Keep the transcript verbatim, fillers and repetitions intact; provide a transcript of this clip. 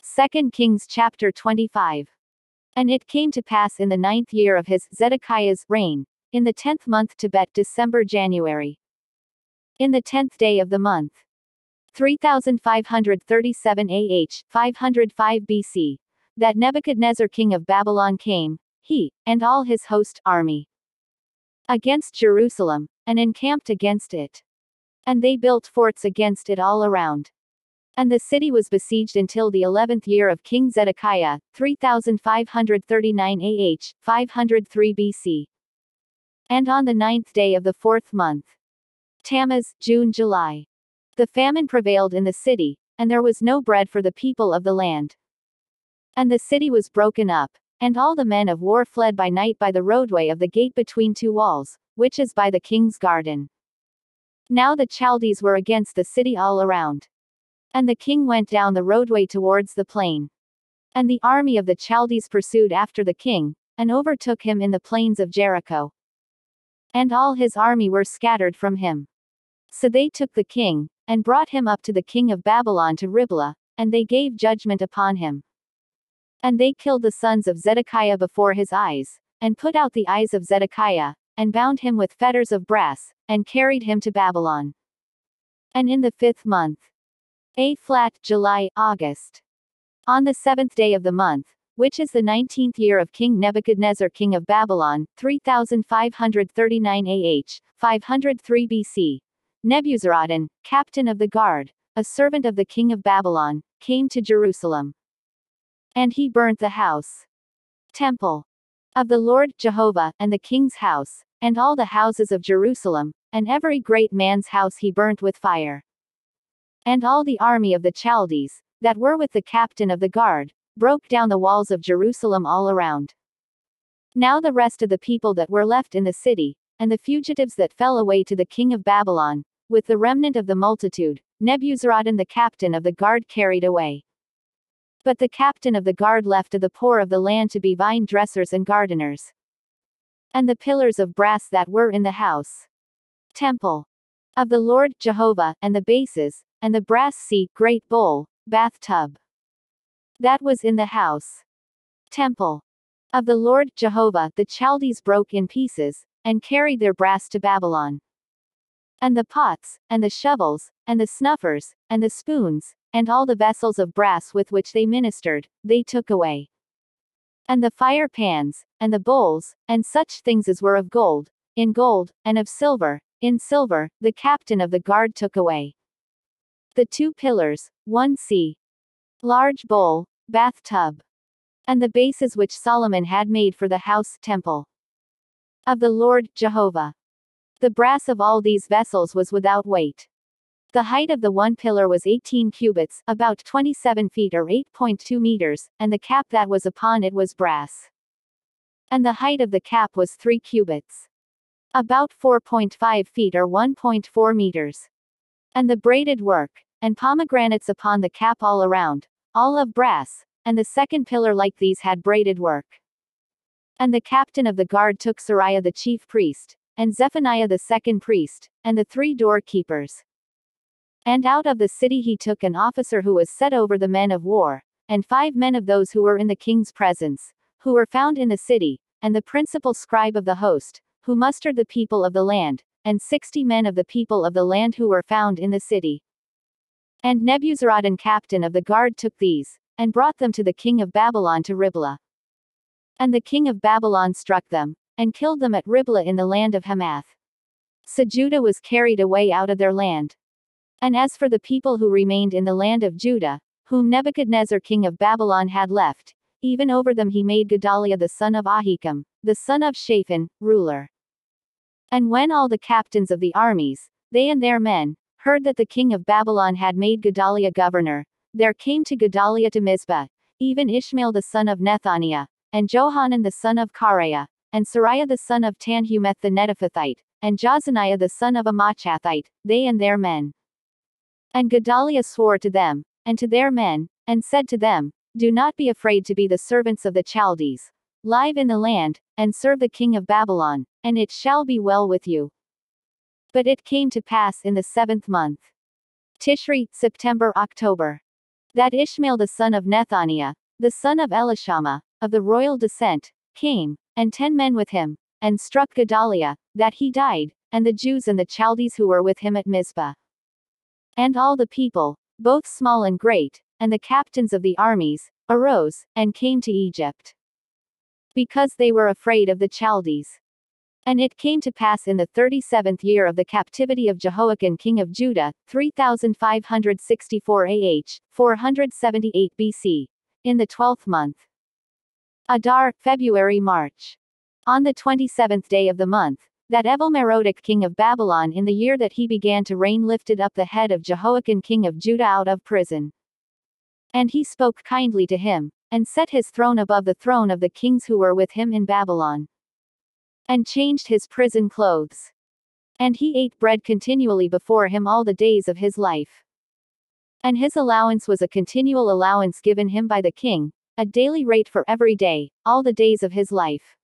Second Kings chapter twenty-five. And it came to pass in the ninth year of his, Zedekiah's, reign, in the tenth month Tebet December January. In the tenth day of the month. three thousand five hundred thirty-seven A H, five hundred five B C, that Nebuchadnezzar king of Babylon came, he, and all his host, army, against Jerusalem, and encamped against it. And they built forts against it all around. And the city was besieged until the eleventh year of King Zedekiah, three thousand five hundred thirty-nine A H, five hundred three B C. And on the ninth day of the fourth month, Tammuz, June July, the famine prevailed in the city, and there was no bread for the people of the land. And the city was broken up, and all the men of war fled by night by the roadway of the gate between two walls, which is by the king's garden. Now the Chaldees were against the city all around. And the king went down the roadway towards the plain. And the army of the Chaldees pursued after the king, and overtook him in the plains of Jericho. And all his army were scattered from him. So they took the king, and brought him up to the king of Babylon to Riblah, and they gave judgment upon him. And they killed the sons of Zedekiah before his eyes, and put out the eyes of Zedekiah, and bound him with fetters of brass, and carried him to Babylon. And in the fifth month, A flat, July, August, on the seventh day of the month, which is the nineteenth year of King Nebuchadnezzar king of Babylon, three thousand five hundred thirty-nine A H, five hundred three B C, Nebuzaradan, captain of the guard, a servant of the king of Babylon, came to Jerusalem. And he burnt the house, temple, of the Lord Jehovah, and the king's house, and all the houses of Jerusalem, and every great man's house he burnt with fire. And all the army of the Chaldees, that were with the captain of the guard, broke down the walls of Jerusalem all around. Now the rest of the people that were left in the city, and the fugitives that fell away to the king of Babylon, with the remnant of the multitude, Nebuzaradan the captain of the guard carried away. But the captain of the guard left to the poor of the land to be vine dressers and gardeners. And the pillars of brass that were in the house, temple, of the Lord Jehovah, and the bases, and the brass sea, great bowl, bathtub, that was in the house, temple, of the Lord Jehovah, the Chaldees broke in pieces, and carried their brass to Babylon. And the pots, and the shovels, and the snuffers, and the spoons, and all the vessels of brass with which they ministered, they took away. And the fire pans, and the bowls, and such things as were of gold, in gold, and of silver, in silver, the captain of the guard took away. The two pillars, one sea, large bowl, bathtub, and the bases which Solomon had made for the house, temple, of the Lord Jehovah. The brass of all these vessels was without weight. The height of the one pillar was eighteen cubits, about twenty-seven feet or eight point two meters, and the cap that was upon it was brass. And the height of the cap was three cubits, about four point five feet or one point four meters. And the braided work, and pomegranates upon the cap all around, all of brass, and the second pillar like these had braided work. And the captain of the guard took Sariah the chief priest, and Zephaniah the second priest, and the three doorkeepers. And out of the city he took an officer who was set over the men of war, and five men of those who were in the king's presence, who were found in the city, and the principal scribe of the host, who mustered the people of the land, and sixty men of the people of the land who were found in the city. And Nebuzaradan captain of the guard took these, and brought them to the king of Babylon to Riblah. And the king of Babylon struck them, and killed them at Riblah in the land of Hamath. So Judah was carried away out of their land. And as for the people who remained in the land of Judah, whom Nebuchadnezzar king of Babylon had left, even over them he made Gedaliah the son of Ahikam, the son of Shaphan, ruler. And when all the captains of the armies, they and their men, heard that the king of Babylon had made Gedaliah governor, there came to Gedaliah to Mizpah, even Ishmael the son of Nethaniah, and Johanan the son of Kareah, and Sariah the son of Tanhumeth the Netophathite, and Jozaniah the son of Amachathite, they and their men. And Gedaliah swore to them, and to their men, and said to them, Do not be afraid to be the servants of the Chaldees. Live in the land, and serve the king of Babylon, and it shall be well with you. But it came to pass in the seventh month, Tishri, September, October, that Ishmael the son of Nethaniah, the son of Elishama, of the royal descent, came, and ten men with him, and struck Gedaliah, that he died, and the Jews and the Chaldees who were with him at Mizpah. And all the people, both small and great, and the captains of the armies, arose, and came to Egypt, because they were afraid of the Chaldees. And it came to pass in the thirty-seventh year of the captivity of Jehoiakim king of Judah, three thousand five hundred sixty-four A H, four hundred seventy-eight B C, in the twelfth month, Adar, February March, on the twenty-seventh day of the month, that Evil-Merodach king of Babylon in the year that he began to reign lifted up the head of Jehoiakim king of Judah out of prison. And he spoke kindly to him, and set his throne above the throne of the kings who were with him in Babylon, and changed his prison clothes. And he ate bread continually before him all the days of his life. And his allowance was a continual allowance given him by the king, a daily rate for every day, all the days of his life.